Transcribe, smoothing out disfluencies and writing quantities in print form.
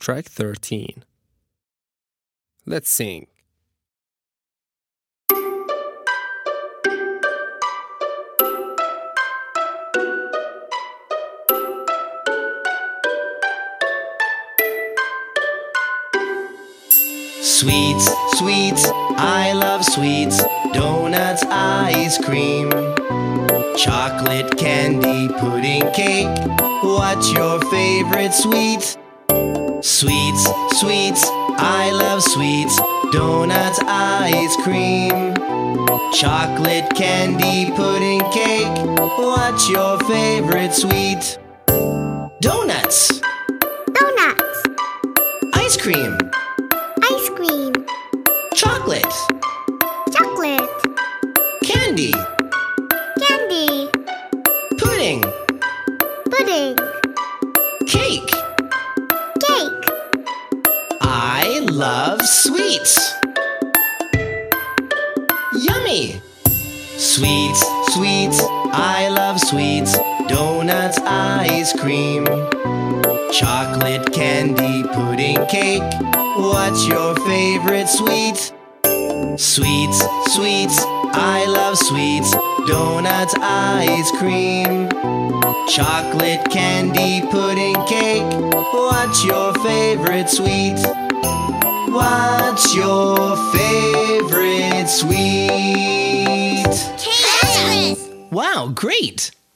Track 13. Let's sing. Sweets, sweets, I love sweets. Donuts, ice cream, chocolate, candy, pudding, cake. What's your favorite sweet? Sweets, sweets, I love sweets. Donuts, ice cream, chocolate, candy, pudding, cake. What's your favorite sweet? Donuts, Donuts, ice cream, ice cream, chocolate, chocolate, candy, candy, pudding, pudding, cake. cake. I love sweets. Yummy! Sweets, sweets, I love sweets. Donuts, ice cream, chocolate, candy, pudding, cake. What's your favorite sweet? Sweets, sweets, I love sweets. Donuts, ice cream, chocolate, candy, pudding, cake. What's your favorite sweet? What's your favorite sweet? Cake. Wow, great!